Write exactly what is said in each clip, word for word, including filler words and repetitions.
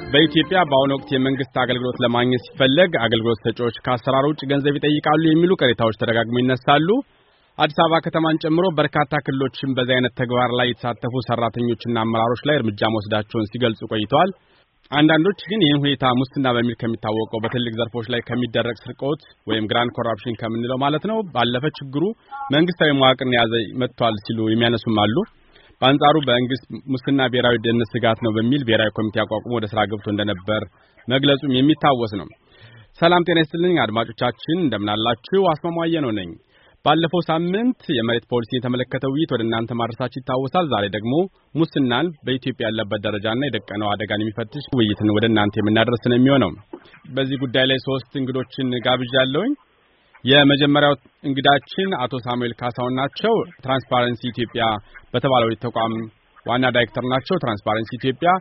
በኢትዮጵያ በአሁኑ ወቅት የመንግስት አገልግሎት ለማግኘት ሲፈለግ አገልግሎት ሰጪዎች ከአሰራር ውጭ ገንዘብ ይጠይቃሉ የሚሉ ቅሬታዎች ተደጋግመው ይነሳሉ። አዲስ አበባ ከተማን ጨምሮ በርካታ ክልሎችም በዚህ አይነት ተግባር ላይ የተሳተፉ ሰራተኞችና አመራሮች ላይ እርምጃ መውሰዳቸውን ሲገልጹ ቆይተዋል። አንዳንዶች ግን ይህን ሁኔታ ሙስና በሚል ከሚታወቀው በትልቅ ዘርፎች ላይ ከሚደረግ ስርቆት ወይም ግራንድ ኮራፕሽን ከምንለው ማለት ነው ባለፈ ችግሩ መንግስታዊ መዋቅርን ያዘ መጥቷል ሲሉ የሚያነሱም አሉ። በአንጻሩ በመንግስት ሙስና ብሔራዊ ደህንነት ስጋት ነው በሚል ብሔራዊ ኮሚቴ አቋቁሞ ወደ ስራ ገብቶ እንደነበር መግለጹም የሚታወስ ነው። ሰላም ጤና ይስጥልኝ አድማጮቻችን እንደምን አላችሁ? አስማማየ ነው ነኝ። ባለፈው ሳምንት የመሬት ፖሊሲ የተመለከተው ውይይት ወደ እናንተ ማድረሳችን ይታወሳል። ዛሬ ደግሞ ሙስናን በኢትዮጵያ ያለበት ደረጃና የደቀነው አደጋን የሚፈትሽ ውይይትን ወደ እናንተ የምናደርስ ነው የሚሆነው። በዚህ ጉዳይ ላይ ሶስት እንግዶችን ጋብዣለሁኝ። የመጀመሪያው እንግዳችን አቶ ሳሙኤል ካሳውን ናቸው። ትራንስፓረንሲ ኢትዮጵያ በተባለው ተቋም ዋና ዳይሬክተር ናቸው። ትራንስፓረንሲ ኢትዮጵያ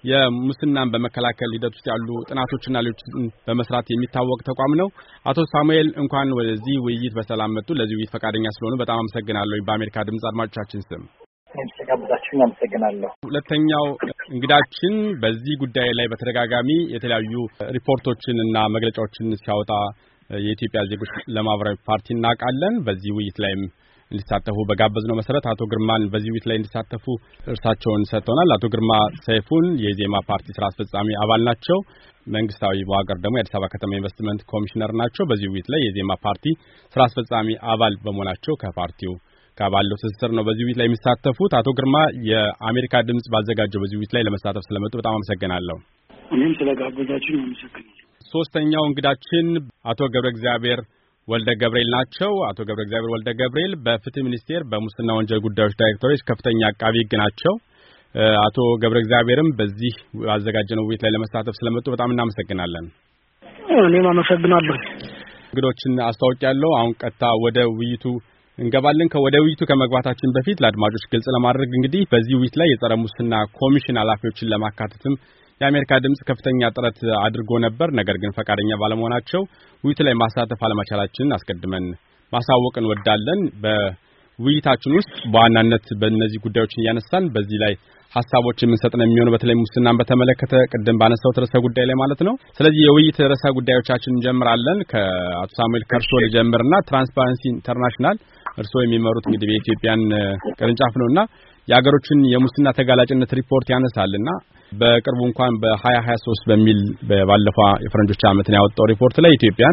የሙስናን በመከላከል ሂደት ውስጥ ያሉ ጥናቶችና ሌሎችን በመስራት የሚታወቅ ተቋም ነው። አቶ ሳሙኤል እንኳን ወደዚህ ውይይት በሰላም መጡ። ለዚህ ውይይት ፈቃደኛ ስለሆኑ በጣም አመሰግናለሁ በአሜሪካ ድምጽ አድማጮቻችን ስም። እንሰጋብዛችሁን አመሰግናለሁ። ሁለተኛው እንግዳችን በዚህ ጉዳይ ላይ በተደጋጋሚ የተለያዩ ሪፖርቶችንና መግለጫዎችን ሲያወጣ የኢትዮጵያ ዜጎች ለማህበራዊ ፓርቲ እናቃለን። በዚህ ውይይት ላይም እንዲሳተፉ በጋበዝነው መሰረት አቶ ግርማን በዚህ ውይይት ላይ እንዲሳተፉ እርሳቸውን ሰጥተውናል። አቶ ግርማ ሰይፉን የኢዜማ ፓርቲ ስራ አስፈጻሚ አባል ናቸው። መንግስታዊ መዋቅር ደግሞ የአዲስ አበባ ከተማ ኢንቨስትመንት ኮሚሽነር ናቸው። በዚህ ውይይት ላይ የኢዜማ ፓርቲ ስራ አስፈጻሚ አባል በመሆናቸው ከፓርቲው ካባለው ትስስር ነው በዚህ ውይይት ላይ የሚሳተፉት። አቶ ግርማ የአሜሪካ ድምጽ ባዘጋጀው በዚህ ውይይት ላይ ለመሳተፍ ስለመጡ በጣም አመሰግናለሁ። እኔም ስለጋበዛችሁ አመሰግናለሁ። ሶስተኛው እንግዳችን አቶ ገብረ እግዚአብሔር ወልደ ገብርኤል ናቸው። አቶ ገብረ እግዚአብሔር ወልደ ገብርኤል በፍትህ ሚኒስቴር በሙስና ወንጀል ጉዳዮች ዳይሬክተሮች ከፍተኛ አቃቢ ሕግ ናቸው። አቶ ገብረ እግዚአብሔርም በዚህ አዘጋጀነው ውይይት ላይ ለመሳተፍ ስለመጡ በጣም እናመሰግናለን። እኔም አመሰግናለሁ። እንግዶችን አስተዋውቂያለሁ። አሁን ቀጥታ ወደ ውይይቱ እንገባለን። ከወደ ውይይቱ ከመግባታችን በፊት ለአድማጮች ግልጽ ለማድረግ እንግዲህ በዚህ ውይይት ላይ የጸረ ሙስና ኮሚሽን ኃላፊዎችን ለማካተትም የአሜሪካ ድምጽ ከፍተኛ ጥረት አድርጎ ነበር። ነገር ግን ፈቃደኛ ባለመሆናቸው ውይይቱ ላይ ማሳተፍ አለመቻላችንን አስቀድመን ማሳወቅ እንወዳለን። በውይይታችን ውስጥ በዋናነት በእነዚህ ጉዳዮችን ያነሳን በዚህ ላይ ሐሳቦች የምንሰጥ ነው የሚሆነው በተለይ ሙስናን በተመለከተ ቅድም ባነሳው ርዕሰ ጉዳይ ላይ ማለት ነው። ስለዚህ የውይይት ርዕሰ ጉዳዮቻችንን እንጀምራለን። ከአቶ ሳሙኤል ከርሶ ልጀምርና ትራንስፓረንሲ ኢንተርናሽናል እርሶ የሚመሩት እንግዲህ በኢትዮጵያን ቅርንጫፍ ነውና የሀገሮችን የሙስና ተጋላጭነት ሪፖርት ያነሳልና በቅርቡ እንኳን በ2023 በሚል ባለፈው የፈረንጆች ዓመት ነው ያወጣው ሪፖርት ላይ ኢትዮጵያን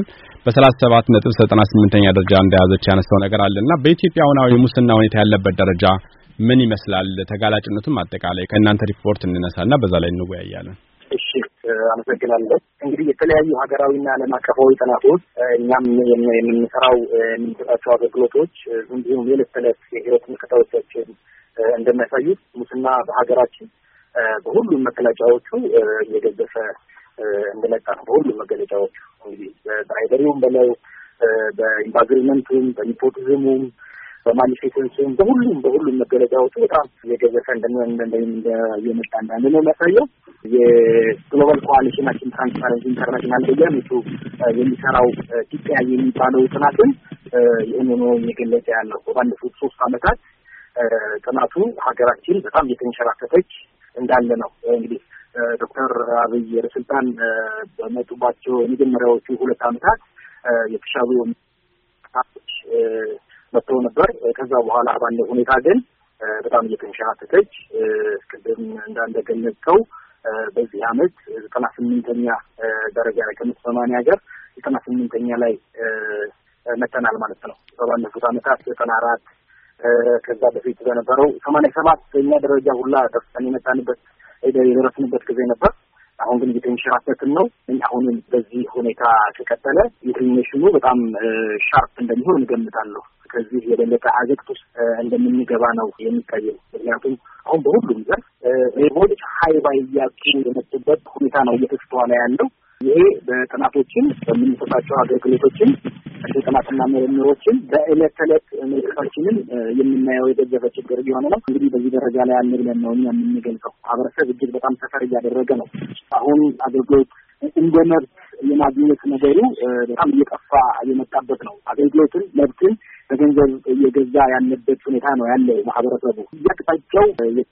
በ37 ነጥብ ዘጠና ስምንተኛ ደረጃ እንደያዘች ያነሳው ነገር አለና በኢትዮጵያ አሁናዊ የሙስና ሁኔታ ያለበት ደረጃ ምን ይመስላል? ተጋላጭነቱም አጠቃላይ ከእናንተ ሪፖርት እንነሳና በዛ ላይ እንወያያለን። እሺ አመሰግናለሁ። እንግዲህ የተለያዩ ሀገራዊና ዓለም አቀፋዊ ጥናቶች እኛም የምንሰራው የምንሰጣቸው አገልግሎቶች እንዲሁም የዕለት ተዕለት የህይወት ምልከታዎቻችን እንደሚያሳዩት ሙስና በሀገራችን በሁሉም መገለጫዎቹ እየገዘፈ እንደመጣ ነው። በሁሉም መገለጫዎቹ እንግዲህ በአይደሪውም በለው በኢንቫይሮንመንቱም በኔፖቲዝሙም በማኒፌስቴሽን በሁሉም በሁሉም መገለጫዎቹ በጣም እየገዘፈ እንደመጣ እንዳለ ነው የሚያሳየው። የግሎባል ኮአሊሽናችን ትራንስፓረንሲ ኢንተርናሽናል በየዓመቱ የሚሰራው ኢትዮጵያ የሚባለው ጥናትን ይህንኑ እየገለጸ ያለው ባለፉት ሶስት ዓመታት ጥናቱ ሀገራችን በጣም እየተንሸራተተች እንዳለ ነው። እንግዲህ ዶክተር አብይ ወደ ስልጣን በመጡባቸው የመጀመሪያዎቹ ሁለት ዓመታት የተሻሉ ጥናቶች መጥተው ነበር። ከዛ በኋላ ባለው ሁኔታ ግን በጣም እየተንሸራተተች ቅድም እንዳንደገለጸው በዚህ ዓመት ዘጠና ስምንተኛ ደረጃ ላይ ከመቶ ሰማንያ ሀገር ዘጠና ስምንተኛ ላይ መተናል ማለት ነው። በባለፉት ዓመታት ዘጠና አራት ከዛ በፊት በነበረው ሰማንያ ሰባተኛ ደረጃ ሁላ ደርሰን የመጣንበት የደረስንበት ጊዜ ነበር። አሁን ግን እየተንሸራተትን ነው። አሁንም በዚህ ሁኔታ ከቀጠለ ኢንክሊኔሽኑ በጣም ሻርፕ እንደሚሆን እንገምታለሁ። ከዚህ የበለጠ አዘቅት ውስጥ እንደምንገባ ነው የሚታየው። ምክንያቱም አሁን በሁሉም ዘርፍ ሌቦች ሀይ ባይ እያጡ የመጡበት ሁኔታ ነው እየተስተዋለ ያለው። ይሄ በጥናቶችን በምንሰጣቸው አገልግሎቶችን ጥናትና ምርምሮችን በእለት ተዕለት መልካችንን የምናየው የገዘፈ ችግር ቢሆን ነው። እንግዲህ በዚህ ደረጃ ላይ ያለ ብለን ነው እኛ የምንገልጸው። ማህበረሰብ እጅግ በጣም ሰፈር እያደረገ ነው። አሁን አገልግሎት እንደ መብት የማግኘት ነገሩ በጣም እየጠፋ የመጣበት ነው። አገልግሎትን መብትን በገንዘብ እየገዛ ያለበት ሁኔታ ነው ያለው ማህበረሰቡ። እያቅጣጫው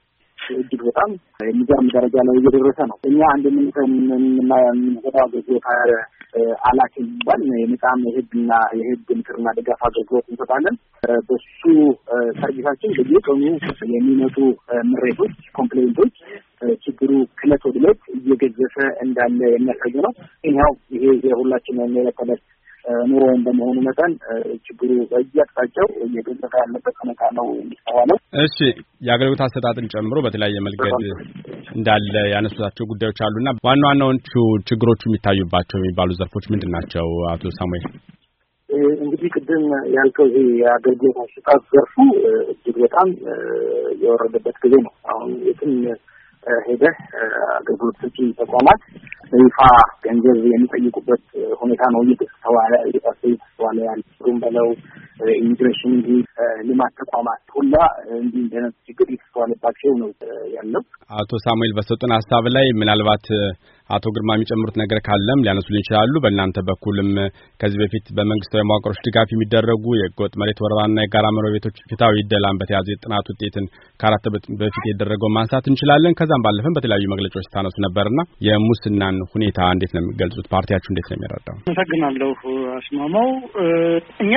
እጅግ በጣም የሚገርም ደረጃ ላይ እየደረሰ ነው። እኛ አንድ ምን ምን የምንሰራው በጎታ አላኪ ይባል የመጣም የህግና የህግ ምክርና ድጋፍ አገልግሎት እንሰጣለን። በሱ ሰርቪሳችን በየቀኑ የሚመጡ ምሬቶች፣ ኮምፕሌንቶች ችግሩ ክለት ወድለት እየገዘፈ እንዳለ የሚያሳይ ነው። ይሄው ይሄ የሁላችንም የለቀለት ኑሮ እንደመሆኑ መጠን ችግሩ በየአቅጣጫው እየገዘፈ ያለበት ሁኔታ ነው የሚስተዋለው። እሺ የአገልግሎት አሰጣጥን ጨምሮ በተለያየ መልገድ እንዳለ ያነሱታቸው ጉዳዮች አሉና ዋና ዋናዎቹ ችግሮቹ የሚታዩባቸው የሚባሉ ዘርፎች ምንድናቸው? አቶ ሳሙኤል እንግዲህ ቅድም ያልከው ይሄ የአገልግሎት አሰጣጥ ዘርፉ እጅግ በጣም የወረደበት ጊዜ ነው። አሁን የትም ሄደህ አገልግሎት ሰጪ ተቋማት ይፋ ገንዘብ የሚጠይቁበት ሁኔታ ነው እየተስተዋለ እየተስተዋለ ያለው በለው ኢሚግሬሽን እንግዲህ ልማት ተቋማት ሁላ እንዲህ እንደነ ችግር እየተስተዋለባቸው ነው ያለው። አቶ ሳሙኤል በሰጡን ሀሳብ ላይ ምናልባት አቶ ግርማ የሚጨምሩት ነገር ካለም ሊያነሱልን ይችላሉ። በእናንተ በኩልም ከዚህ በፊት በመንግስታዊ መዋቅሮች ድጋፍ የሚደረጉ የህገወጥ መሬት ወረራና የጋራ መኖሪያ ቤቶች ፍትሃዊ ይደላን በተያዘ የጥናት ውጤትን ከአራት በፊት የደረገው ማንሳት እንችላለን። ከዛም ባለፈም በተለያዩ መግለጫዎች ታነሱ ነበርና የሙስናን ሁኔታ እንዴት ነው የሚገልጹት? ፓርቲያችሁ እንዴት ነው የሚረዳው? አመሰግናለሁ አስማማው። እኛ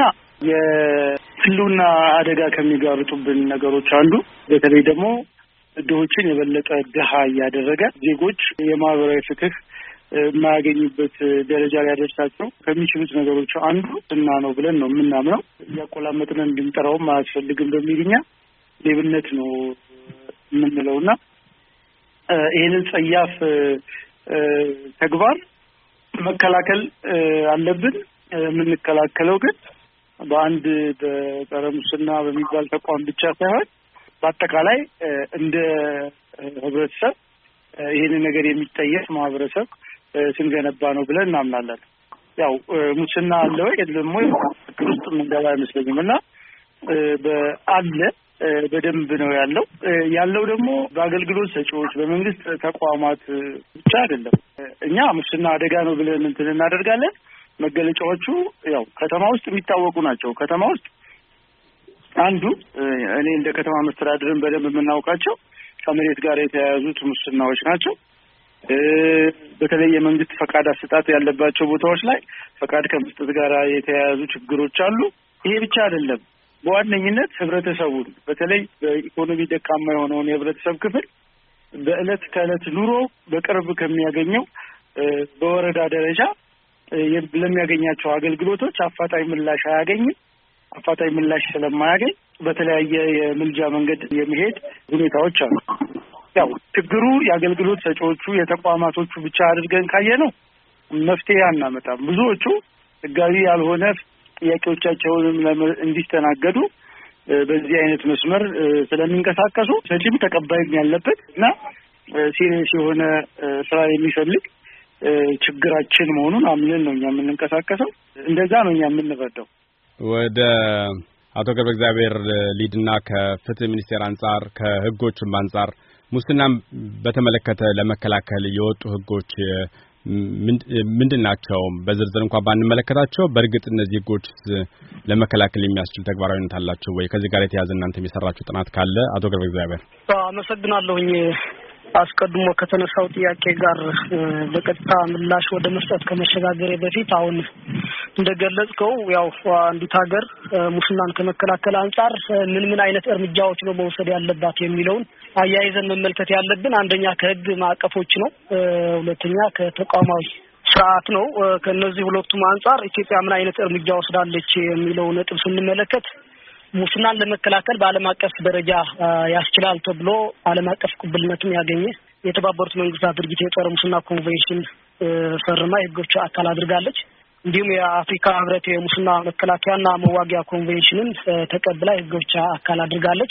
የህልውና አደጋ ከሚጋርጡብን ነገሮች አንዱ በተለይ ደግሞ ድሆችን የበለጠ ድሃ እያደረገ ዜጎች የማህበራዊ ፍትህ የማያገኙበት ደረጃ ላይ ያደርሳቸው ከሚችሉት ነገሮች አንዱ ሙስና ነው ብለን ነው የምናምነው። እያቆላመጥን እንድንጠራውም አያስፈልግም በሚልኛ ሌብነት ነው የምንለውና ይህንን ጸያፍ ተግባር መከላከል አለብን። የምንከላከለው ግን በአንድ በጸረ ሙስና በሚባል ተቋም ብቻ ሳይሆን በአጠቃላይ እንደ ህብረተሰብ ይህንን ነገር የሚጠየፍ ማህበረሰብ ስንገነባ ነው ብለን እናምናለን። ያው ሙስና አለ ወይ ደግሞ ችግር ውስጥ የምንገባ አይመስለኝም እና በአለ በደንብ ነው ያለው ያለው ደግሞ በአገልግሎት ሰጪዎች በመንግስት ተቋማት ብቻ አይደለም። እኛ ሙስና አደጋ ነው ብለን እንትን እናደርጋለን። መገለጫዎቹ ያው ከተማ ውስጥ የሚታወቁ ናቸው። ከተማ ውስጥ አንዱ እኔ እንደ ከተማ መስተዳድርን በደንብ የምናውቃቸው ከመሬት ጋር የተያያዙት ሙስናዎች ናቸው። በተለይ የመንግስት ፈቃድ አሰጣጥ ያለባቸው ቦታዎች ላይ ፈቃድ ከመስጠት ጋር የተያያዙ ችግሮች አሉ። ይሄ ብቻ አይደለም። በዋነኝነት ህብረተሰቡን በተለይ በኢኮኖሚ ደካማ የሆነውን የህብረተሰብ ክፍል በእለት ከእለት ኑሮ በቅርብ ከሚያገኘው በወረዳ ደረጃ ለሚያገኛቸው አገልግሎቶች አፋጣኝ ምላሽ አያገኝም። አፋጣኝ ምላሽ ስለማያገኝ በተለያየ የምልጃ መንገድ የሚሄድ ሁኔታዎች አሉ። ያው ችግሩ የአገልግሎት ሰጪዎቹ የተቋማቶቹ ብቻ አድርገን ካየነው መፍትሄ አናመጣም። ብዙዎቹ ህጋዊ ያልሆነ ጥያቄዎቻቸውን እንዲስተናገዱ በዚህ አይነት መስመር ስለሚንቀሳቀሱ ሰጪም ተቀባይም ያለበት እና ሲሪየስ የሆነ ስራ የሚፈልግ ችግራችን መሆኑን አምነን ነው እኛ የምንንቀሳቀሰው። እንደዛ ነው እኛ የምንረዳው። ወደ አቶ ገብረ እግዚአብሔር ሊድና ከፍትህ ሚኒስቴር አንጻር ከህጎችም አንጻር ሙስናን በተመለከተ ለመከላከል የወጡ ህጎች ምንድናቸው? በዝርዝር እንኳን ባንመለከታቸው በእርግጥ እነዚህ ህጎች ለመከላከል የሚያስችል ተግባራዊነት አላቸው ወይ? ከዚህ ጋር የተያዘ እናንተ የሰራችሁ ጥናት ካለ አቶ ገብረ እግዚአብሔር። አመሰግናለሁኝ። አስቀድሞ ከተነሳው ጥያቄ ጋር በቀጥታ ምላሽ ወደ መስጠት ከመሸጋገሬ በፊት አሁን እንደገለጽከው ያው አንዲት ሀገር ሙስናን ከመከላከል አንጻር ምን ምን አይነት እርምጃዎች ነው መውሰድ ያለባት የሚለውን አያይዘን መመልከት ያለብን አንደኛ ከህግ ማዕቀፎች ነው፣ ሁለተኛ ከተቋማዊ ስርዓት ነው። ከነዚህ ሁለቱም አንጻር ኢትዮጵያ ምን አይነት እርምጃ ወስዳለች የሚለው ነጥብ ስንመለከት ሙስናን ለመከላከል በዓለም አቀፍ ደረጃ ያስችላል ተብሎ ዓለም አቀፍ ቅቡልነትን ያገኘ የተባበሩት መንግስታት ድርጅት የጸረ ሙስና ኮንቬንሽን ፈርማ የህጎች አካል አድርጋለች። እንዲሁም የአፍሪካ ህብረት የሙስና መከላከያና መዋጊያ ኮንቬንሽንን ተቀብላ የህጎች አካል አድርጋለች።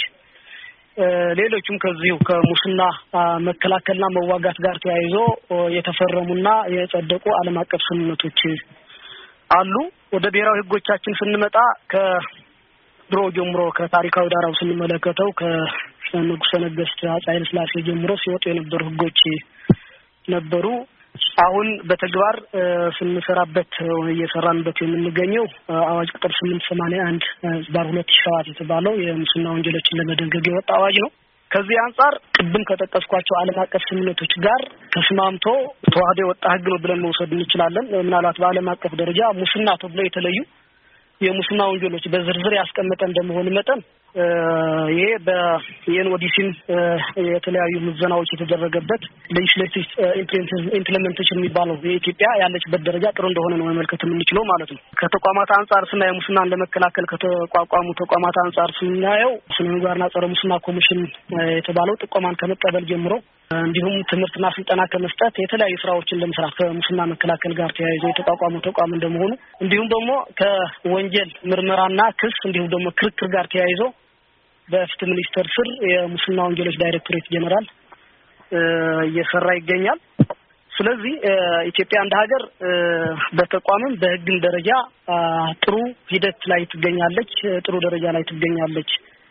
ሌሎችም ከዚሁ ከሙስና መከላከልና መዋጋት ጋር ተያይዞ የተፈረሙና የጸደቁ ዓለም አቀፍ ስምምነቶች አሉ። ወደ ብሔራዊ ህጎቻችን ስንመጣ ከ ድሮ ጀምሮ ከታሪካዊ ዳራው ስንመለከተው ከንጉሠ ነገሥት አፄ ኃይለ ሥላሴ ጀምሮ ሲወጡ የነበሩ ህጎች ነበሩ። አሁን በተግባር ስንሰራበት እየሰራንበት የምንገኘው አዋጅ ቁጥር ስምንት ሰማንያ አንድ ባር ሁለት ሺህ ሰባት የተባለው የሙስና ወንጀሎችን ለመደንገግ የወጣ አዋጅ ነው። ከዚህ አንፃር ቅድም ከተጠቀስኳቸው ዓለም አቀፍ ስምምነቶች ጋር ተስማምቶ ተዋህዶ የወጣ ህግ ነው ብለን መውሰድ እንችላለን። ምናልባት በዓለም አቀፍ ደረጃ ሙስና ተብሎ የተለዩ የሙስና ወንጀሎች በዝርዝር ያስቀመጠ እንደመሆኑ መጠን ይሄ በዩኤንኦዲሲም የተለያዩ ምዘናዎች የተደረገበት ሌጂስሌቲቭ ኢምፕሊሜንቴሽን የሚባለው የኢትዮጵያ ያለችበት ደረጃ ጥሩ እንደሆነ ነው መመልከት የምንችለው ማለት ነው። ከተቋማት አንፃር ስናየው ሙስናን ለመከላከል ከተቋቋሙ ተቋማት አንፃር ስናየው ስነ ምግባርና ጸረ ሙስና ኮሚሽን የተባለው ጥቆማን ከመቀበል ጀምሮ እንዲሁም ትምህርትና ስልጠና ከመስጠት የተለያዩ ስራዎችን ለመስራት ከሙስና መከላከል ጋር ተያይዞ የተቋቋሙ ተቋም እንደመሆኑ እንዲሁም ደግሞ ከወንጀል ምርመራና ክስ እንዲሁም ደግሞ ክርክር ጋር ተያይዞ በፍትህ ሚኒስቴር ስር የሙስና ወንጀሎች ዳይሬክቶሬት ጀነራል እየሰራ ይገኛል። ስለዚህ ኢትዮጵያ እንደ ሀገር በተቋምም በህግም ደረጃ ጥሩ ሂደት ላይ ትገኛለች፣ ጥሩ ደረጃ ላይ ትገኛለች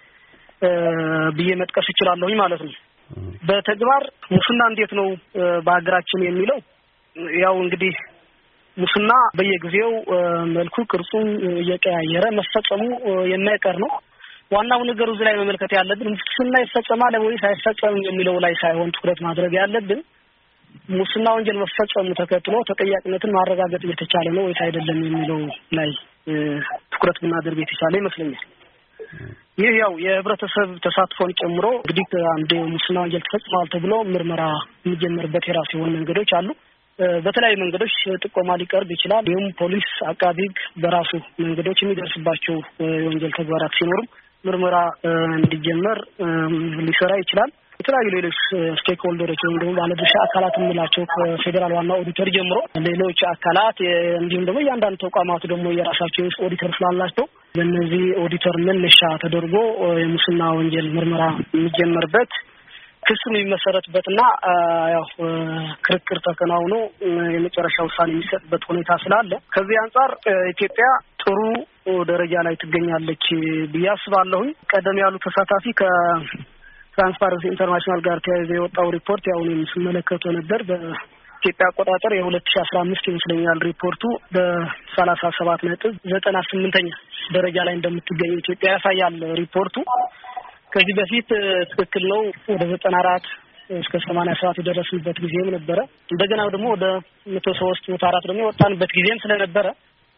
ብዬ መጥቀስ እችላለሁ ማለት ነው። በተግባር ሙስና እንዴት ነው በአገራችን የሚለው ያው እንግዲህ ሙስና በየጊዜው መልኩ ቅርጹን እየቀያየረ መፈጸሙ የማይቀር ነው። ዋናው ነገር እዚህ ላይ መመልከት ያለብን ሙስና ይፈጸማል ወይስ አይፈጸምም የሚለው ላይ ሳይሆን ትኩረት ማድረግ ያለብን ሙስና ወንጀል መፈጸሙ ተከትሎ ተጠያቂነትን ማረጋገጥ እየተቻለ ነው ወይስ አይደለም የሚለው ላይ ትኩረት ብናደርግ የተቻለ ይመስለኛል። ይህ ያው የህብረተሰብ ተሳትፎን ጨምሮ እንግዲህ አንድ ሙስና ወንጀል ተፈጽሟል ተብሎ ምርመራ የሚጀምርበት የራሱ የሆኑ መንገዶች አሉ። በተለያዩ መንገዶች ጥቆማ ሊቀርብ ይችላል። ይህም ፖሊስ አቃቢ ህግ በራሱ መንገዶች የሚደርስባቸው የወንጀል ተግባራት ሲኖሩ ምርመራ እንዲጀመር ሊሰራ ይችላል። የተለያዩ ሌሎች ስቴክ ሆልደሮች ወይም ደግሞ ባለድርሻ አካላት የምንላቸው ከፌደራል ዋና ኦዲተር ጀምሮ ሌሎች አካላት እንዲሁም ደግሞ እያንዳንዱ ተቋማት ደግሞ የራሳቸው ኦዲተር ስላላቸው በእነዚህ ኦዲተር መነሻ ተደርጎ የሙስና ወንጀል ምርመራ የሚጀመርበት ክስ የሚመሰረትበትና ያው ክርክር ተከናውኖ የመጨረሻ ውሳኔ የሚሰጥበት ሁኔታ ስላለ ከዚህ አንፃር ኢትዮጵያ ጥሩ ደረጃ ላይ ትገኛለች ብዬ አስባለሁ። ቀደም ያሉ ተሳታፊ ከትራንስፓረንሲ ኢንተርናሽናል ጋር ተያይዞ የወጣው ሪፖርት ያው እኔም ስመለከተው ነበር። በኢትዮጵያ አቆጣጠር የሁለት ሺህ አስራ አምስት ይመስለኛል ሪፖርቱ በሰላሳ ሰባት ነጥብ ዘጠና ስምንተኛ ደረጃ ላይ እንደምትገኝ ኢትዮጵያ ያሳያል ሪፖርቱ። ከዚህ በፊት ትክክል ነው ወደ ዘጠና አራት እስከ ሰማንያ ሰባት የደረስንበት ጊዜም ነበረ። እንደገና ደግሞ ወደ መቶ ሶስት መቶ አራት ደግሞ የወጣንበት ጊዜም ስለነበረ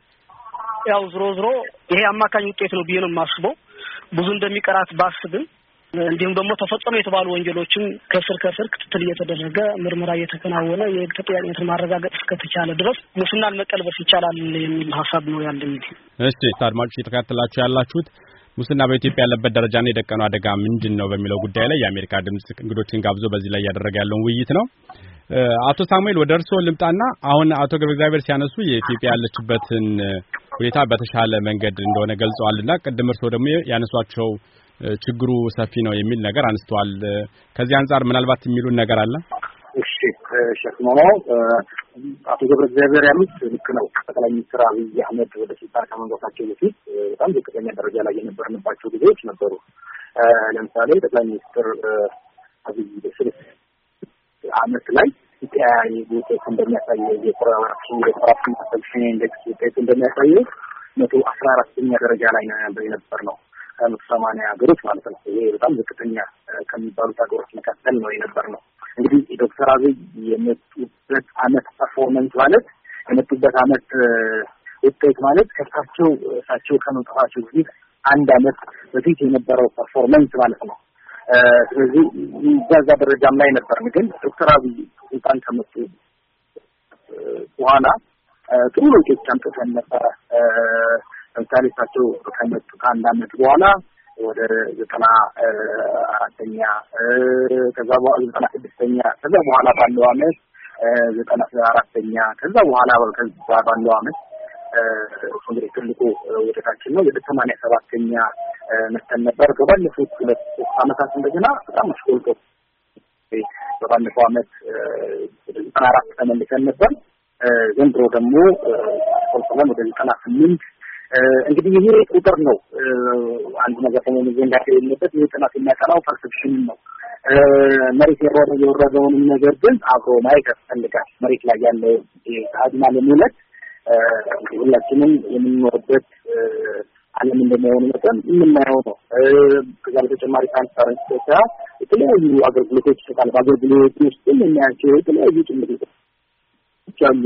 ያው ዝሮ ዝሮ ይሄ አማካኝ ውጤት ነው ብዬ ነው የማስበው። ብዙ እንደሚቀራት ባስብም እንዲሁም ደግሞ ተፈጸሙ የተባሉ ወንጀሎችን ከስር ከስር ክትትል እየተደረገ ምርመራ እየተከናወነ የህግ ተጠያቂነትን ማረጋገጥ እስከተቻለ ድረስ ሙስናን መቀልበስ ይቻላል የሚል ሀሳብ ነው ያለኝ። እሺ አድማጮች የተከታተላችሁ ያላችሁት ሙስና በኢትዮጵያ ያለበት ደረጃና የደቀነው አደጋ ምንድነው በሚለው ጉዳይ ላይ የአሜሪካ ድምጽ እንግዶችን ጋብዞ በዚህ ላይ ያደረገ ያለውን ውይይት ነው። አቶ ሳሙኤል ወደ እርስዎ ልምጣና አሁን አቶ ገብረ እግዚአብሔር ሲያነሱ የኢትዮጵያ ያለችበትን ሁኔታ በተሻለ መንገድ እንደሆነ ገልጸዋልና ቅድም እርስዎ ደግሞ ያነሷቸው ችግሩ ሰፊ ነው የሚል ነገር አንስተዋል። ከዚህ አንፃር ምናልባት የሚሉን ነገር አለ? እሺ ሸክሞኖ አቶ ገብረ እግዚአብሔር ያሉት ልክ ነው። ጠቅላይ ሚኒስትር አብይ አህመድ ወደ ስልጣን ከመምጣታቸው በፊት በጣም ዝቅተኛ ደረጃ ላይ የነበርንባቸው ጊዜዎች ነበሩ። ለምሳሌ ጠቅላይ ሚኒስትር አብይ በስልስ አመት ላይ ኢትዮጵያ የጎቶች እንደሚያሳየው የኮራፕሽን የኮራፕሽን ፐርሰፕሽን ኢንዴክስ ውጤት እንደሚያሳየው መቶ አስራ አራተኛ ደረጃ ላይ ነው ያለው የነበር ነው ከመቶ ሰማንያ ሀገሮች ማለት ነው። ይሄ በጣም ዝቅተኛ ከሚባሉት ሀገሮች መካከል ነው የነበር ነው። እንግዲህ ዶክተር አብይ የመጡበት አመት ፐርፎርማንስ ማለት የመጡበት አመት ውጤት ማለት ከሳቸው እሳቸው ከመጣፋቸው በፊት አንድ አመት በፊት የነበረው ፐርፎርማንስ ማለት ነው። ስለዚህ በዛ ደረጃም ላይ ነበር። ግን ዶክተር አብይ ስልጣን ከመጡ በኋላ ጥሩ ለውጦች አምጥተን ነበር። ለምሳሌ እሳቸው ከመጡ ከአንድ አመት በኋላ ወደ ዘጠና አራተኛ ከዛ በኋላ ዘጠና ስድስተኛ ከዛ በኋላ ባለው አመት ዘጠና አራተኛ ከዛ በኋላ ከዛ ባለው አመት እንግዲህ ትልቁ ወደታችን ነው ወደ ሰማንያ ሰባተኛ መተን ነበር። በባለፉት ሁለት አመታት እንደገና በጣም አሽቆልጦ በባለፈው አመት ወደ ዘጠና አራት ተመልሰን ነበር። ዘንድሮ ደግሞ አሽቆልጠን ወደ ዘጠና ስምንት እንግዲህ ይሄ ቁጥር ነው። አንድ ነገር ደግሞ መዘንጋት የሌለበት ይሄ ጥናት የሚያጠናው ፐርሰፕሽን ነው። መሬት የወረደ የወረደውን ነገር ግን አብሮ ማየት ያስፈልጋል። መሬት ላይ ያለው አድማ ለሙለት ሁላችንም የምንኖርበት ዓለም እንደመሆኑ መጠን የምናየው ነው። ከዛ በተጨማሪ ትራንስፓረንሲ የተለያዩ አገልግሎቶች ይሰጣል። በአገልግሎት ውስጥ የሚያቸው የተለያዩ ጭምሮች አሉ።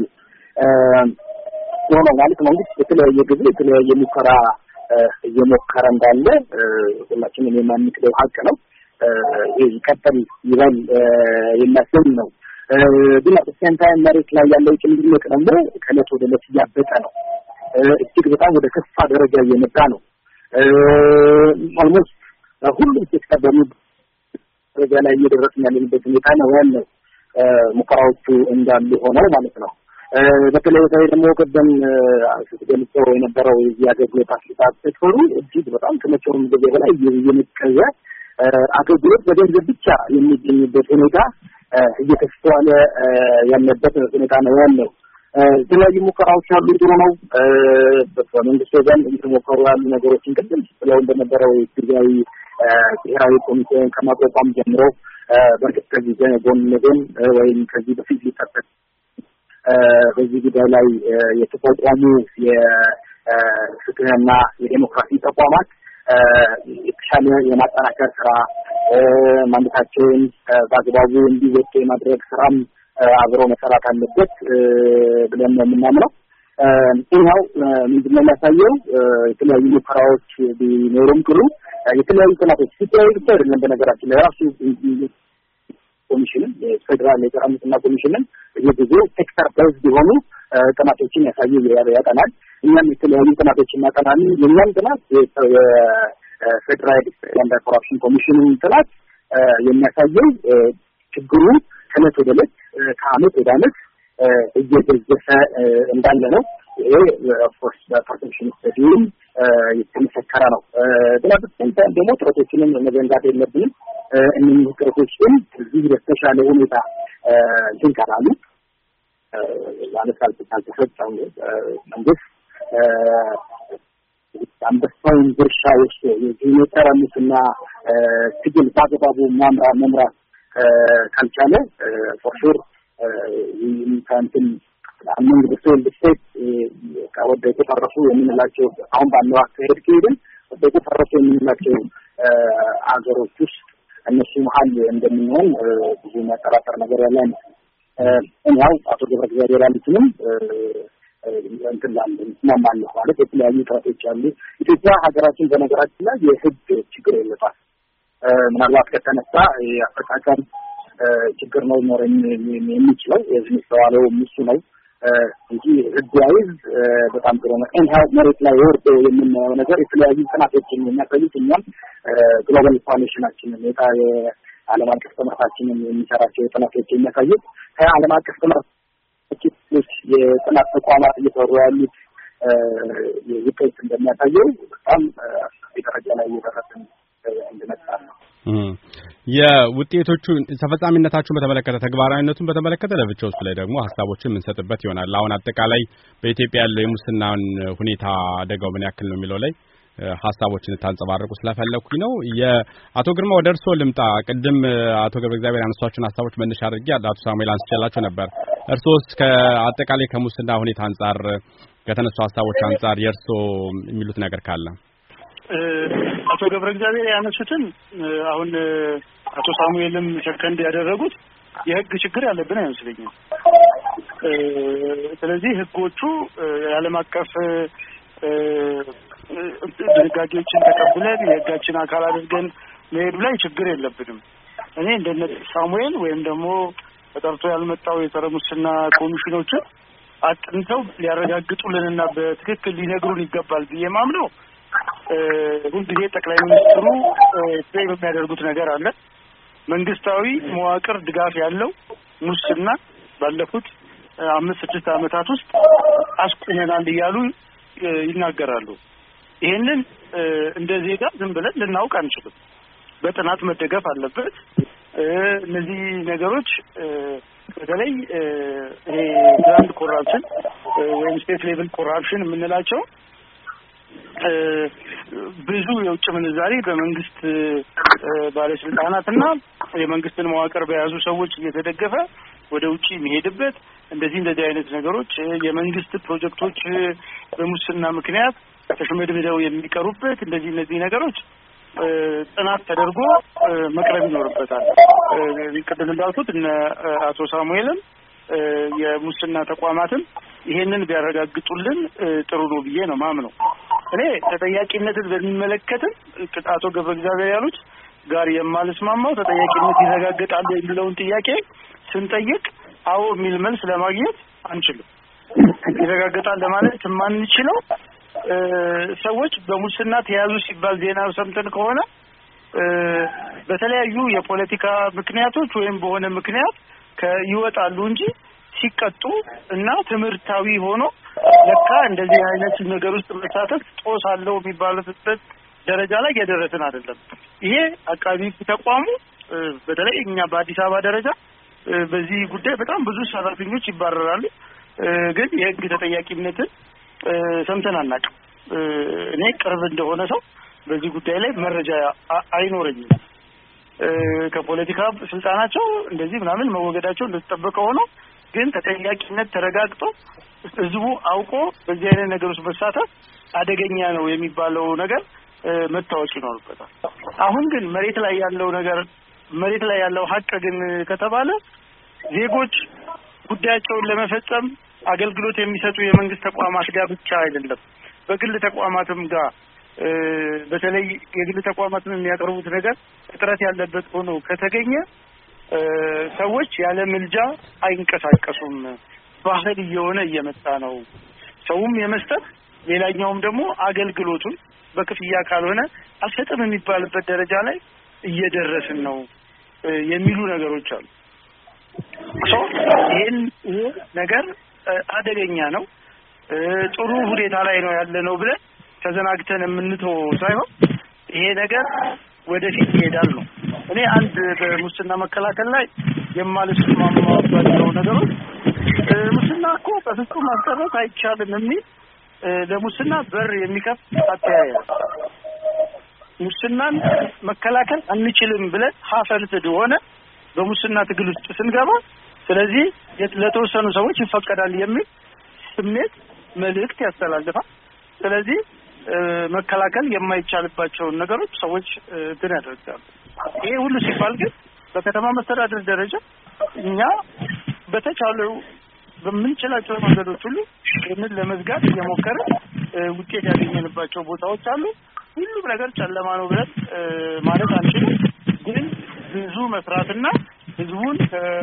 ሆኖ ማለት መንግስት የተለያየ ጊዜ የተለያየ ሙከራ እየሞከረ እንዳለ ሁላችንም የማንክደው ሀቅ ነው። ይሄ ይቀጥል ይበል የሚያሰኝ ነው። ግን አጥንታዊ መሬት ላይ ያለው ጭምድምቅ ደግሞ ከእለት ወደ ዕለት እያበጠ ነው። እጅግ በጣም ወደ ከፋ ደረጃ እየመጣ ነው። ኦልሞስት ሁሉም ሴክተር ደረጃ ላይ እየደረስን ያለንበት ሁኔታ ነው ያለው። ሙከራዎቹ እንዳሉ ሆነው ማለት ነው። በተለይ በተለይ ደግሞ ቀደም ስትገልጸው የነበረው የዚህ አገልግሎት አሰጣጥ ሴክተሩ እጅግ በጣም ከመቼውም ጊዜ በላይ እየመቀዘ አገልግሎት በገንዘብ ብቻ የሚገኝበት ሁኔታ እየተስተዋለ ያለበት ሁኔታ ነው ያለው። የተለያዩ ሙከራዎች አሉ። ጥሩ ነው። በመንግስት ወገን እየተሞከሩ ያሉ ነገሮችን ቅድም ስለው እንደነበረው ጊዜያዊ ብሔራዊ ኮሚቴን ከማቋቋም ጀምሮ በርግጥ ከዚህ ጎን ለጎን ወይም ከዚህ በፊት ሊጠበቅ በዚህ ጉዳይ ላይ የተቋቋሙ የፍትህና የዴሞክራሲ ተቋማት የተሻለ የማጠናከር ስራ ማንነታቸውን በአግባቡ እንዲወጡ የማድረግ ስራም አብሮ መሰራት አለበት ብለን ነው የምናምነው። ይኸው ምንድን ነው የሚያሳየው የተለያዩ ሙከራዎች ቢኖሩም ቅሉ የተለያዩ ጥናቶች ሲታይ ብቻ አይደለም። በነገራችን ላይ ራሱ ኮሚሽን ፌደራል የጸረ ሙስና ኮሚሽን የጊዜው ሴክተር ቤዝ የሆኑ ጥናቶችን ያሳየ ያጠናል። እኛም የተለያዩ ጥናቶችን እናጠናለን። የኛም ጥናት የፌደራል አንቲ ኮራፕሽን ኮሚሽን ጥናት የሚያሳየው ችግሩ ከዕለት ወደ ዕለት ከዓመት ወደ ዓመት እየገዘፈ እንዳለ ነው። ይሄ ኦፍኮርስ በፐርሰፕሽን ስተዲውም የተመሰከረ ነው። በላብሰን ደግሞ ጥረቶችንም መዘንጋት የለብንም። እነዚህ ጥረቶችን እዚህ በተሻለ ሁኔታ ይንቀራሉ ማለት ካልተፈጸሙ መንግስት አንበሳውን ድርሻ ወስዶ የዚህ የጸረ ሙስና ትግል በአግባቡ መምራት ካልቻለ ፎር ሹር ይምታንትን አመንግ በሰል ስቴት ከወደ ተፈረሱ የምንላቸው አሁን ባለው አካሄድ ከሄድን ወደ ተፈረሱ የምንላቸው አገሮች ውስጥ እነሱ መሀል እንደምንሆን ብዙ መጠራጠር ነገር ያለ ነው። እኛው አቶ ገብረ እግዚአብሔር ያሉትንም እንትን ላለ ማማለ ማለት የተለያዩ ጥረቶች አሉ። ኢትዮጵያ ሀገራችን በነገራችን ላይ የህግ ችግር የለባት። ምናልባት ከተነሳ የአፈቃቀም ችግር ነው ኖረኝ የሚችለው የዚህ ሰዋለው ሙሱ ነው እንጂ ህጋዊ በጣም ጥሩ ነው። እንሃው መሬት ላይ ወርዶ የምናየው ነገር የተለያዩ ጥናቶችን የሚያሳዩት እኛም ግሎባል ፋውንዴሽናችንን የታ የዓለም አቀፍ ጥናቶችን የሚሰራቸው ጥናቶች የሚያሳዩት ከዓለም አቀፍ ጥናቶች የጥናት ተቋማት እየሰሩ ያሉት የውጤት እንደሚያሳየው በጣም ደረጃ ላይ እየደረስን እንደመጣ ነው። የውጤቶቹ ተፈጻሚነታቸውን በተመለከተ ተግባራዊነቱን በተመለከተ ለብቻው እሱ ላይ ደግሞ ሀሳቦችን የምንሰጥበት ይሆናል። አሁን አጠቃላይ በኢትዮጵያ ያለው የሙስናን ሁኔታ አደጋው ምን ያክል ነው የሚለው ላይ ሀሳቦችን ታንጸባርቁ ስለፈለኩኝ ነው። የአቶ ግርማ ወደ እርሶ ልምጣ። ቅድም አቶ ገብረ እግዚአብሔር ያነሷቸውን ሀሳቦች መነሻ አድርጌ አቶ ሳሙኤል አንስቼላቸው ነበር። እርሶስ ከአጠቃላይ ከሙስና ሁኔታ አንጻር ከተነሱ ሀሳቦች አንጻር የእርሶ የሚሉት ነገር ካለ? አቶ ገብረ እግዚአብሔር ያነሱትን አሁን አቶ ሳሙኤልም ሰከንድ ያደረጉት የህግ ችግር ያለብን አይመስለኝም። ስለዚህ ህጎቹ የዓለም አቀፍ ድንጋጌዎችን ተቀብለን የህጋችን አካል አድርገን መሄዱ ላይ ችግር የለብንም። እኔ እንደነ ሳሙኤል ወይም ደግሞ ተጠርቶ ያልመጣው የጸረ ሙስና ኮሚሽኖችን አጥንተው ሊያረጋግጡልንና በትክክል ሊነግሩን ይገባል ብዬ ማምነው ሁልጊዜ ጠቅላይ ሚኒስትሩ ፕሬም የሚያደርጉት ነገር አለ። መንግስታዊ መዋቅር ድጋፍ ያለው ሙስና ባለፉት አምስት ስድስት ዓመታት ውስጥ አስቆመናል እያሉ ይናገራሉ። ይሄንን እንደ ዜጋ ዝም ብለን ልናውቅ አንችልም። በጥናት መደገፍ አለበት። እነዚህ ነገሮች በተለይ ይሄ ግራንድ ኮራፕሽን ወይም ስቴት ሌቭል ኮራፕሽን የምንላቸው ብዙ የውጭ ምንዛሪ በመንግስት ባለስልጣናትና የመንግስትን መዋቅር በያዙ ሰዎች እየተደገፈ ወደ ውጪ የሚሄድበት እንደዚህ እንደዚህ አይነት ነገሮች የመንግስት ፕሮጀክቶች በሙስና ምክንያት ተሽመድምደው የሚቀሩበት እንደዚህ እነዚህ ነገሮች ጥናት ተደርጎ መቅረብ ይኖርበታል። ቅድም እንዳልኩት እነ አቶ ሳሙኤልም የሙስና ተቋማትን ይሄንን ቢያረጋግጡልን ጥሩ ነው ብዬ ነው ማምነው። እኔ ተጠያቂነትን በሚመለከት አቶ ገብረ እግዚአብሔር ያሉት ጋር የማልስማማው ተጠያቂነት ይረጋገጣል የሚለውን ጥያቄ ስንጠይቅ አዎ የሚል መልስ ለማግኘት አንችልም። ይረጋገጣል ለማለት ማንችለው ሰዎች በሙስና ተያዙ ሲባል ዜና ሰምተን ከሆነ በተለያዩ የፖለቲካ ምክንያቶች ወይም በሆነ ምክንያት ከይወጣሉ እንጂ ሲቀጡ እና ትምህርታዊ ሆኖ ለካ እንደዚህ አይነት ነገር ውስጥ መሳተፍ ጦስ አለው የሚባልበት ደረጃ ላይ የደረሰን አይደለም። ይሄ አቃቢ ተቋሙ በተለይ እኛ በአዲስ አበባ ደረጃ በዚህ ጉዳይ በጣም ብዙ ሰራተኞች ይባረራሉ፣ ግን የህግ ተጠያቂነትን ሰምተን አናውቅም። እኔ ቅርብ እንደሆነ ሰው በዚህ ጉዳይ ላይ መረጃ አይኖረኝም። ከፖለቲካ ስልጣናቸው እንደዚህ ምናምን መወገዳቸው እንደተጠበቀ ሆኖ ግን ተጠያቂነት ተረጋግጦ ህዝቡ አውቆ በዚህ አይነት ነገር ውስጥ መሳተፍ አደገኛ ነው የሚባለው ነገር መታወቅ ይኖርበታል። አሁን ግን መሬት ላይ ያለው ነገር መሬት ላይ ያለው ሀቅ ግን ከተባለ ዜጎች ጉዳያቸውን ለመፈጸም አገልግሎት የሚሰጡ የመንግስት ተቋማት ጋር ብቻ አይደለም፣ በግል ተቋማትም ጋር በተለይ የግል ተቋማትን የሚያቀርቡት ነገር እጥረት ያለበት ሆኖ ከተገኘ ሰዎች ያለ ምልጃ አይንቀሳቀሱም። ባህል እየሆነ እየመጣ ነው። ሰውም የመስጠት ሌላኛውም ደግሞ አገልግሎቱን በክፍያ ካልሆነ አልሰጥም የሚባልበት ደረጃ ላይ እየደረስን ነው የሚሉ ነገሮች አሉ። ሶ ይሄን ነገር አደገኛ ነው፣ ጥሩ ሁኔታ ላይ ነው ያለነው ብለን ተዘናግተን የምንተው ሳይሆን ይሄ ነገር ወደፊት ይሄዳል ነው። እኔ አንድ በሙስና መከላከል ላይ የማልስማማባቸው ነገሮች ሙስና እኮ በፍጹም ማስቀረት አይቻልም የሚል ለሙስና በር የሚከፍት አተያየ ሙስናን መከላከል አንችልም ብለን ሀፈልት ሆነ በሙስና ትግል ውስጥ ስንገባ ስለዚህ ለተወሰኑ ሰዎች ይፈቀዳል የሚል ስሜት መልእክት ያስተላልፋል። ስለዚህ መከላከል የማይቻልባቸው ነገሮች ሰዎች እንትን ያደርጋሉ። ይሄ ሁሉ ሲባል ግን በከተማ መስተዳድር ደረጃ እኛ በተቻለው በምንችላቸው መንገዶች ሁሉ ይህንን ለመዝጋት እየሞከረ ውጤት ያገኘንባቸው ቦታዎች አሉ። ሁሉም ነገር ጨለማ ነው ብለን ማለት አንችልም፣ ግን ብዙ መስራትና ህዝቡን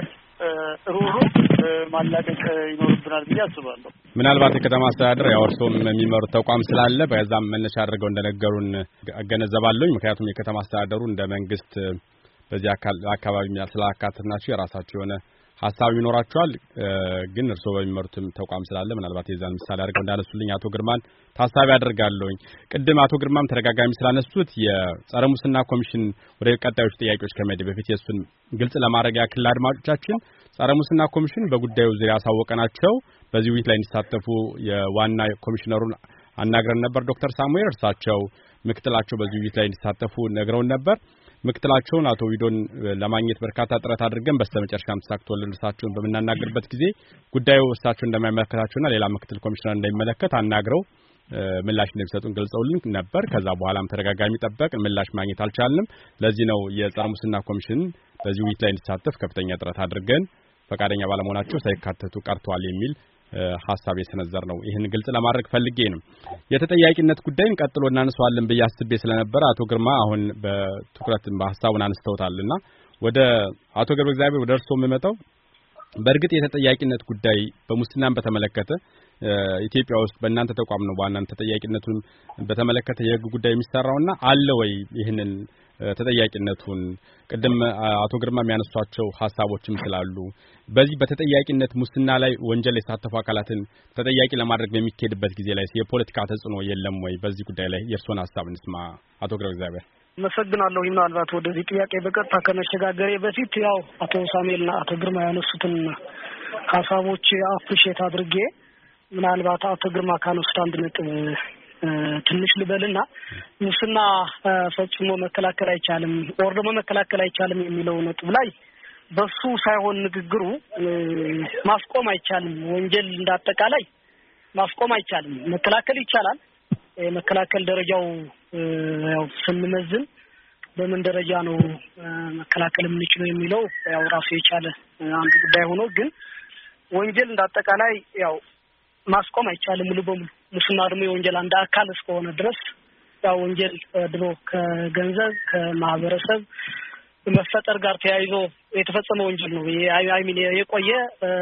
ሮሮ ማላቀቅ ይኖርብናል ብዬ አስባለሁ። ምናልባት የከተማ አስተዳደር ያው እርስዎም የሚመሩት ተቋም ስላለ በዛም መነሻ አድርገው እንደነገሩን አገነዘባለሁ። ምክንያቱም የከተማ አስተዳደሩ እንደ መንግስት በዚህ አካባቢ ስላካተትናቸው የራሳቸው የሆነ ሐሳብ ይኖራቸዋል። ግን እርስዎ በሚመሩትም ተቋም ስላለ ምናልባት የዛን ምሳሌ አድርገው እንዳነሱልኝ አቶ ግርማን ታሳቢ አደርጋለሁኝ። ቅድም አቶ ግርማም ተደጋጋሚ ስላነሱት የጸረ ሙስና ኮሚሽን ወደ ቀጣዮች ጥያቄዎች ከመሄድ በፊት የሱን ግልጽ ለማድረግ ያክል አድማጮቻችን ጸረ ሙስና ኮሚሽን በጉዳዩ ዙሪያ ያሳወቀናቸው በዚህ ውይይት ላይ እንዲሳተፉ የዋና ኮሚሽነሩን አናግረን ነበር ዶክተር ሳሙኤል። እርሳቸው ምክትላቸው በዚህ ውይይት ላይ እንዲሳተፉ ነግረውን ነበር። ምክትላቸውን አቶ ዊዶን ለማግኘት በርካታ ጥረት አድርገን በስተመጨረሻም ተሳክቶልን እርሳቸውን በመናናገርበት ጊዜ ጉዳዩ እርሳቸው እንደማይመለከታቸውና ሌላ ምክትል ኮሚሽነር እንደሚመለከት አናግረው ምላሽ እንደሚሰጡን ገልጸውልን ነበር። ከዛ በኋላም ተደጋጋሚ ጠበቅ ምላሽ ማግኘት አልቻልንም። ለዚህ ነው የጸረ ሙስና ኮሚሽን በዚህ ውይይት ላይ እንዲሳተፍ ከፍተኛ ጥረት አድርገን ፈቃደኛ ባለመሆናቸው ሳይካተቱ ቀርተዋል የሚል ሐሳብ የሰነዘር ነው። ይሄን ግልጽ ለማድረግ ፈልጌ ነው። የተጠያቂነት ጉዳይን ቀጥሎ እናነሳዋለን በያስቤ ስለነበር አቶ ግርማ አሁን በትኩረት በሐሳቡን አንስተውታልና ወደ አቶ ገብረ እግዚአብሔር ወደ እርስዎ የምመጣው በእርግጥ የተጠያቂነት ጉዳይ በሙስናን በተመለከተ ኢትዮጵያ ውስጥ በእናንተ ተቋም ነው በእናንተ ተጠያቂነቱን በተመለከተ የህግ ጉዳይ የሚሰራውና አለ ወይ ይሄንን ተጠያቂነቱን ቅድም አቶ ግርማ የሚያነሷቸው ሐሳቦችም ስላሉ በዚህ በተጠያቂነት ሙስና ላይ ወንጀል የሳተፉ አካላትን ተጠያቂ ለማድረግ በሚካሄድበት ጊዜ ላይ የፖለቲካ ተጽዕኖ የለም ወይ? በዚህ ጉዳይ ላይ የእርስዎን ሐሳብ እንስማ አቶ ገብረ እግዚአብሔር። መሰግናለሁ። ምናልባት ወደዚህ ጥያቄ በቀጥታ ከመሸጋገሬ በፊት ያው አቶ ሳሙኤልና አቶ ግርማ ያነሱትን ሐሳቦች አፕሪሼት አድርጌ ምናልባት አቶ ግርማ ካነሱት አንድ ነጥብ ትንሽ ልበልና ሙስና ፈጽሞ መከላከል አይቻልም ወር ደግሞ መከላከል አይቻልም የሚለው ነጥብ ላይ በሱ ሳይሆን ንግግሩ ማስቆም አይቻልም። ወንጀል እንዳጠቃላይ ማስቆም አይቻልም፣ መከላከል ይቻላል። የመከላከል ደረጃው ያው ስንመዝን በምን ደረጃ ነው መከላከል የምንችለው የሚለው ያው ራሱ የቻለ አንዱ ጉዳይ ሆኖ ግን ወንጀል እንዳጠቃላይ ያው ማስቆም አይቻልም ሙሉ በሙሉ ሙስና ደግሞ የወንጀል አንድ አካል እስከሆነ ድረስ ያው ወንጀል ድሮ ከገንዘብ ከማህበረሰብ መፈጠር ጋር ተያይዞ የተፈጸመ ወንጀል ነው አይ ሚን የቆየ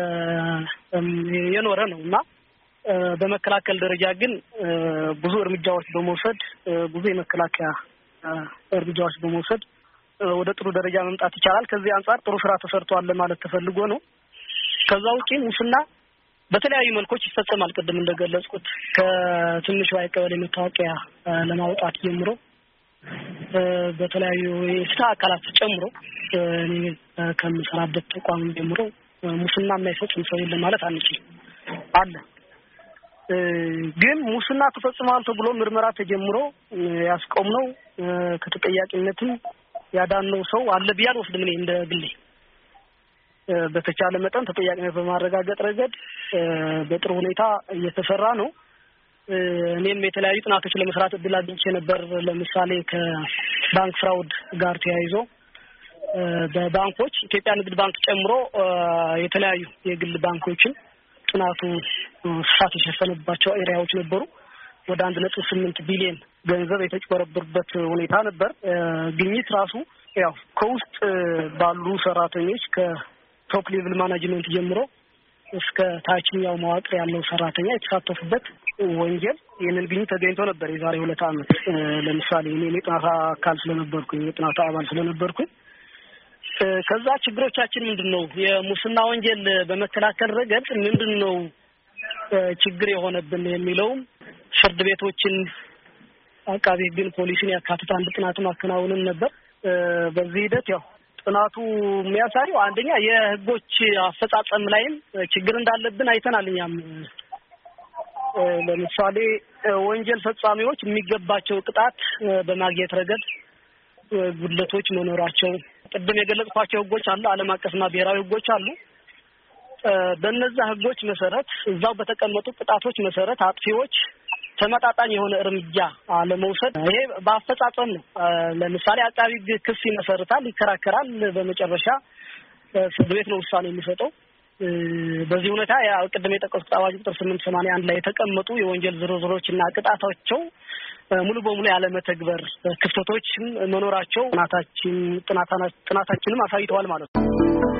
የኖረ ነውና በመከላከል ደረጃ ግን ብዙ እርምጃዎች በመውሰድ ብዙ የመከላከያ እርምጃዎች በመውሰድ ወደ ጥሩ ደረጃ መምጣት ይቻላል ከዚህ አንፃር ጥሩ ስራ ተሰርቷል ማለት ተፈልጎ ነው ከዛው ውጪ ሙስና በተለያዩ መልኮች ይፈጸማል ቀደም እንደገለጽኩት ከትንሽ ዋይቀበል መታወቂያ ለማውጣት ጀምሮ በተለያዩ የስራ አካላት ጨምሮ እኔ ከምሰራበት ተቋም ጀምሮ ሙስና የማይፈጽም ሰው የለም ማለት አንችልም አለ ግን ሙስና ተፈጽሟል ተብሎ ምርመራ ተጀምሮ ያስቆምነው ከተጠያቂነትም ያዳነው ሰው አለ ቢያል ወስድ ምን እንደ ግሌ በተቻለ መጠን ተጠያቂነት በማረጋገጥ ረገድ በጥሩ ሁኔታ እየተሰራ ነው እኔም የተለያዩ ጥናቶች ለመስራት እድል አግኝቼ ነበር ለምሳሌ ከባንክ ፍራውድ ጋር ተያይዞ በባንኮች ኢትዮጵያ ንግድ ባንክ ጨምሮ የተለያዩ የግል ባንኮችን ጥናቱ ስፋት የሸፈነባቸው ኤሪያዎች ነበሩ ወደ አንድ ነጥብ ስምንት ቢሊዮን ገንዘብ የተጭበረበረበት ሁኔታ ነበር ግኝት ራሱ ያው ከውስጥ ባሉ ሰራተኞች ከቶፕ ሌቭል ማኔጅመንት ጀምሮ እስከ ታችኛው መዋቅር ያለው ሰራተኛ የተሳተፉበት ወንጀል የነን ግኝት ተገኝቶ ነበር የዛሬ ሁለት አመት ለምሳሌ እኔ የጥናት አካል ስለነበርኩኝ የጥናት አባል ስለነበርኩኝ ከዛ ችግሮቻችን ምንድነው የሙስና ወንጀል በመከላከል ረገድ ምንድነው ችግር የሆነብን የሚለው ፍርድ ቤቶችን አቃቤ ግን ፖሊስን ያካተተ አንድ ጥናት ማከናወንን ነበር በዚህ ሂደት ያው ጥናቱ የሚያሳየው አንደኛ የህጎች አፈጻጸም ላይም ችግር እንዳለብን አይተናልኛም ለምሳሌ ወንጀል ፈጻሚዎች የሚገባቸው ቅጣት በማግኘት ረገድ ጉድለቶች መኖራቸው ቀደም የገለጽኳቸው ህጎች አሉ ዓለም አቀፍና ብሔራዊ ህጎች አሉ በእነዛ ህጎች መሰረት እዛው በተቀመጡ ቅጣቶች መሰረት አጥፊዎች ተመጣጣኝ የሆነ እርምጃ አለመውሰድ ይሄ በአፈጻጸም ነው ለምሳሌ አቃቢ ክስ ይመሰርታል ይከራከራል በመጨረሻ ፍርድ ቤት ነው ውሳኔ የሚሰጠው በዚህ ሁኔታ ያው ቀደም የጠቀስኩት አዋጅ ቁጥር ስምንት ሰማንያ አንድ ላይ የተቀመጡ የወንጀል ዝርዝሮችና ቅጣታቸው ሙሉ በሙሉ ያለ መተግበር ክፍተቶች መኖራቸው ጥናታችን ጥናታችንም አሳይተዋል ማለት ነው